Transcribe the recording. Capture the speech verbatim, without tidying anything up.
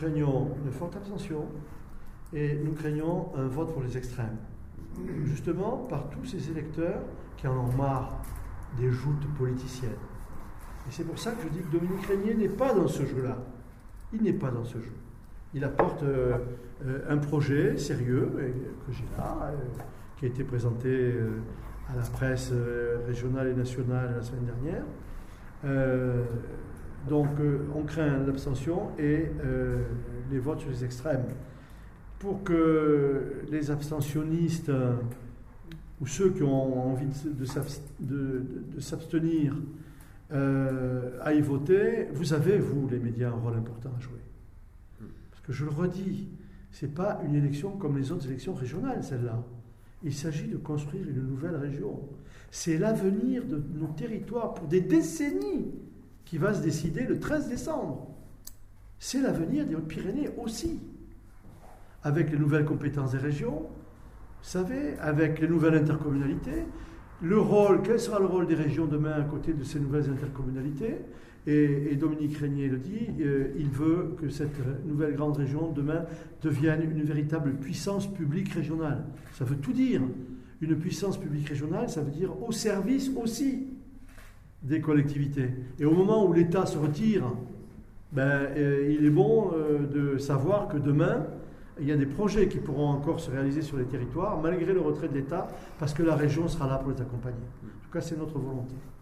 craignons une forte abstention et nous craignons un vote pour les extrêmes. Justement, par tous ces électeurs qui en ont marre des joutes politiciennes. Et c'est pour ça que je dis que Dominique Régnier n'est pas dans ce jeu-là. Il n'est pas dans ce jeu. Il apporte euh, euh, un projet sérieux euh, que j'ai là, euh, qui a été présenté euh, à la presse euh, régionale et nationale la semaine dernière. Euh, donc euh, on craint l'abstention et euh, les votes sur les extrêmes. Pour que les abstentionnistes euh, ou ceux qui ont envie de, de, de, de s'abstenir euh, aillent voter, vous avez, vous, les médias, un rôle important à jouer. Parce que je le redis, ce n'est pas une élection comme les autres élections régionales, celle-là. Il s'agit de construire une nouvelle région. C'est l'avenir de nos territoires pour des décennies qui va se décider le treize décembre. C'est l'avenir des Hautes-Pyrénées aussi. Avec les nouvelles compétences des régions, vous savez, avec les nouvelles intercommunalités, le rôle, quel sera le rôle des régions demain à côté de ces nouvelles intercommunalités? Et, et Dominique Régnier le dit, euh, il veut que cette nouvelle grande région demain devienne une véritable puissance publique régionale. Ça veut tout dire. Une puissance publique régionale, ça veut dire au service aussi des collectivités. Et au moment où l'État se retire, ben, euh, il est bon euh, de savoir que demain, il y a des projets qui pourront encore se réaliser sur les territoires, malgré le retrait de l'État, parce que la région sera là pour les accompagner. En tout cas, c'est notre volonté.